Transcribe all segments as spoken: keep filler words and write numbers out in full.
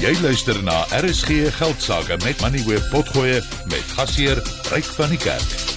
Jy luister na R S G Geldsaake met Money Web Potgoe met gasheer Ryk van die Kerk.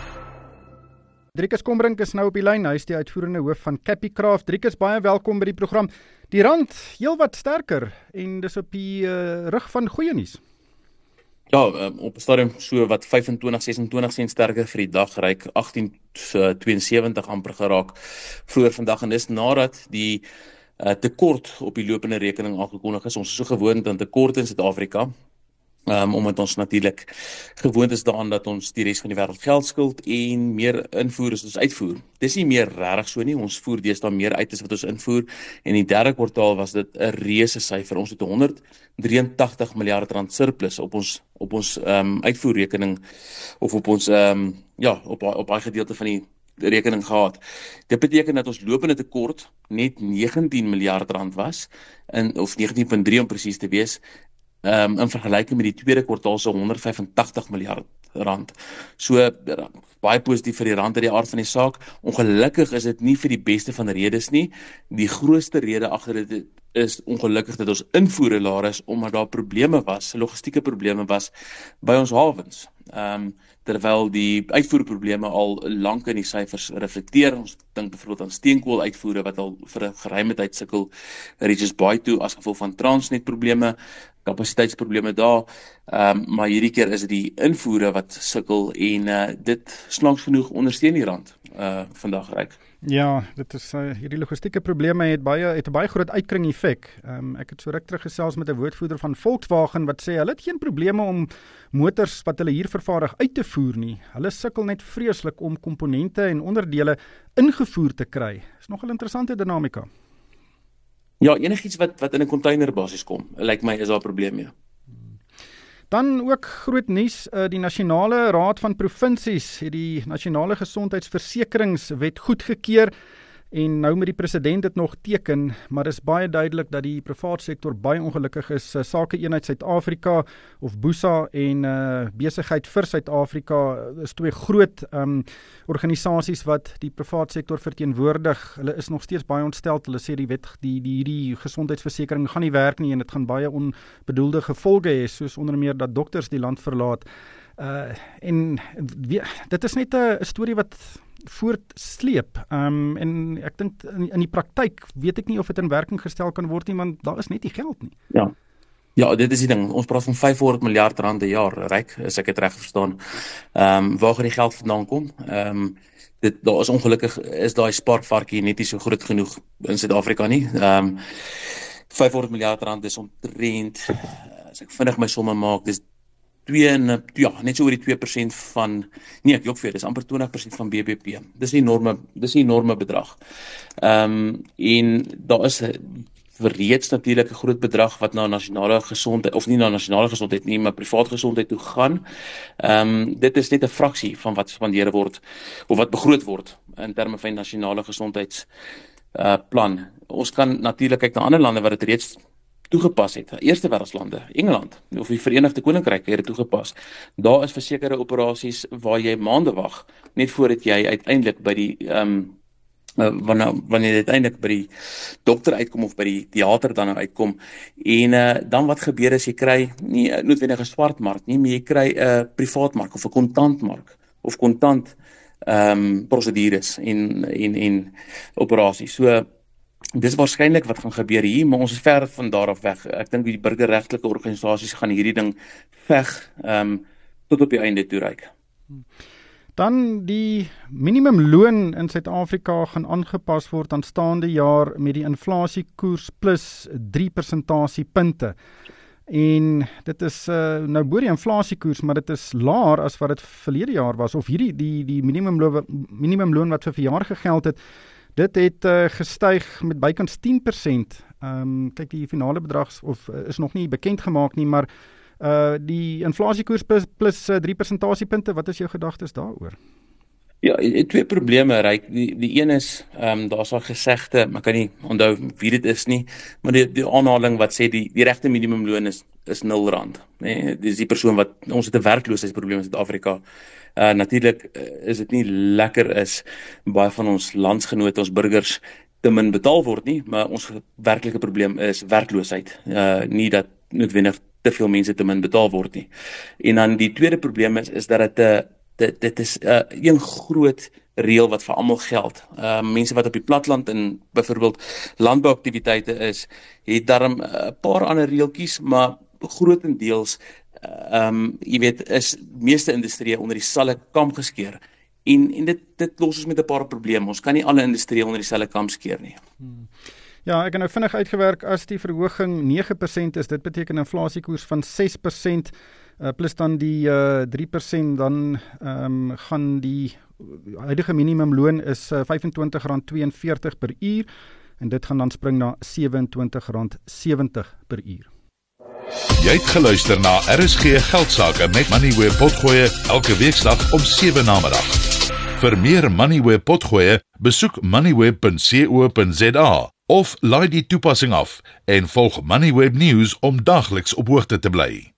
Driekus Kombrink is nou op die lyn. Hy is die uitvoerende hoof van Capicraft. Driekus, baie welkom by die program. Die rand heel wat sterker en dis op die uh, rug van goeie nuus. Ja, op 'n stadium so wat vyfentwintig, sesentwintig sent sterker vir die dag, Ryk agttien tweeënsewentig amper geraak vroeër vandag, en dis nadat die uh, tekort op die lopende rekening aangekondig is. Ons is so gewoond aan tekort in Suid-Afrika, um, omdat ons natuurlik gewoond is daaraan dat ons die res van die wêreld geld skuld en meer invoer as ons uitvoer. Dis nie meer regtig so nie, ons voer deesdae meer uit as wat ons invoer, en die derde kwartaal was dit 'n reuse syfer. Ons het honderd drieëntagtig miljard rand surplus op ons op ons um, uitvoerrekening of op ons um, ja, op op daai gedeelte van die rekening gehad. Dit beteken dat ons lopende tekort net negentien miljard rand was, in, of negentien komma drie om presies te wees, um, in vergelyking met die tweede kwartaal se honderd vyfentagtig miljard rand. So baie positief vir die rand uit die aard van die saak. Ongelukkig is dit nie vir die beste van redes nie. Die grootste rede agter dit is ongelukkig dat ons invoere laer is, omdat daar probleme was, logistieke probleme was by ons hawens. Um, terwyl die uitvoerprobleme al lank in die syfers reflekteer. Ons dink byvoorbeeld aan steenkool uitvoere wat al vir 'n geruime tyd sukkel, Richards Bay toe as gevolg van Transnet probleme, kapasiteitsprobleme daar, um, maar hierdie keer is dit die invoere wat sukkel, en uh, dit slangs genoeg ondersteun die rand uh, vandag, Ryk. Ja, dit is uh, hierdie logistieke probleme het baie het 'n baie groot uitkring effek. Um, ek het so ruk terug gesels met 'n woordvoerder van Volkswagen wat sê hulle het geen probleme om motors wat hulle hier vervaardig uit te voer nie. Hulle sukkel net vreeslik om komponente en onderdele ingevoer te kry. Is nogal 'n interessante dinamika. Ja, enigiets wat wat in 'n containerbasis kom, lyk my is daar 'n probleem mee. Dan ook groot nuus, die Nasionale Raad van Provinsies het die Nasionale Gesondheidsversekeringswet goedgekeur, en nou met die president dit nog teken, maar is baie duidelik dat die privaat sektor baie ongelukkig is. Sake Eenheid Suid-Afrika of BUSA en uh, Besigheid vir Suid-Afrika is twee groot um, organisasies wat die privaat sektor verteenwoordig. Hulle is nog steeds baie ontsteld. Hulle sê die wet, die die die gesondheidsversekering gaan nie werk nie, en dit gaan baie onbedoelde gevolge hê, soos onder meer dat dokters die land verlaat. Uh, en we, dit is net 'n storie wat voortsleep, um, en ek dink in, in die praktyk weet ek nie of dit in werking gestel kan word nie, want daar is net nie geld nie. Ja, ja, dit is die ding, ons praat van vyfhonderd miljard rand 'n jaar, Ryk, as ek dit reg verstaan. Um, waar gaan die geld vandaan kom? Um, dit, daar is ongelukkig, is daai spaarvarkie net nie so groot genoeg in Suid-Afrika nie. Um, vyfhonderd miljard rand is omtrent, as ek vinnig my somme maak, dis twee, ja, net so oor die twee persent van, nee, ek jok vir, dis amper twintig persent van B B P. Dis 'n enorme, dis 'n enorme bedrag. Um, en daar is reeds natuurlik 'n groot bedrag wat na nasionale gesondheid, of nie na nasionale gesondheid nie, maar privaat gesondheid toe gaan. Um, dit is net 'n fraksie van wat spandeer word, of wat begroot word, in terme van nasionale gesondheidsplan. Uh, Ons kan natuurlik kyk na ander lande wat dit reeds toegepas het. Eerste wêreldlande, Engeland of die Verenigde Koninkryk het dit toegepas. Daar is versekerde operasies waar jy maande wag net voordat jy uiteindelik by die um, uh, wanneer wanneer jy uiteindelik by die dokter uitkom of by die teater dan nou uitkom, en uh, dan wat gebeur is jy kry nie noodwendig 'n swart mark nie, maar jy kry 'n uh, privaat mark of 'n kontantmark of kontant um, prosedures en en en operasies. So dis waarskynlik wat gaan gebeur hier, maar ons is ver van daar af weg. Ek dink die burgerregtelike organisasies gaan hierdie ding veg um, tot op die einde toe, Ryk. Dan die minimumloon in Suid-Afrika gaan aangepas word aanstaande jaar met die inflasiekoers plus drie persentasiepunte. En dit is uh, nou bo die inflasiekoers, maar dit is laer as wat dit verlede jaar was, of hierdie die die minimumloon minimumloon wat vir verjaar gegeld het. Dit het uh, gestyg met bykans tien persent. Um, kyk, die finale bedrag of uh, is nog nie bekend gemaak nie, maar uh, die inflasiekoers plus, plus uh, drie persentasiepunte, wat is jou gedagtes daaroor? Ja, twee probleme, Ryk. Die, die een is, um, daar is al gesegde, maar kan nie onthou wie dit is nie, maar die, die aanhaling wat sê die, die regte minimumloon is, is nul rand. Nee, dis die persoon wat, ons het 'n werkloosheidsprobleem in Suid-Afrika. Uh, Natuurlik uh, is dit nie lekker is, baie van ons landsgenote, ons burgers, te min betaal word nie, maar ons werklike probleem is werkloosheid. Uh, nie dat noodwendig te veel mense te min betaal word nie. En dan die tweede probleem is, is dat het, uh, dit, dit is uh, een groot reël wat vir almal geld. Uh, mense wat op die platteland in byvoorbeeld landbouaktiwiteite is, het daarom 'n paar ander reeltjies, maar grootendeels, uh, um, jy weet, is meeste industrieë onder dieselfde kam geskeer. En, en dit, dit los ons met 'n paar probleme. Ons kan nie alle industrieë onder dieselfde kam skeer nie. Hmm. Ja, ek het nou vinnig uitgewerk, as die verhoging nege persent is, dit beteken 'n inflasiekoers van ses persent, uh, plus dan die uh, drie persent, dan um, gaan die huidige minimumloon is uh, vyf en twintig rand tweeënveertig per uur, en dit gaan dan spring na sewe en twintig rand sewentig per uur. Jy het geluister na R S G Geldsaake met Moneyweb Potgoe elke weekdag om sewe namiddag. Vir meer Moneyweb Potgoe, besoek moneyweb punt co punt za of laai die toepassing af en volg Moneyweb News om dagliks op hoogte te bly.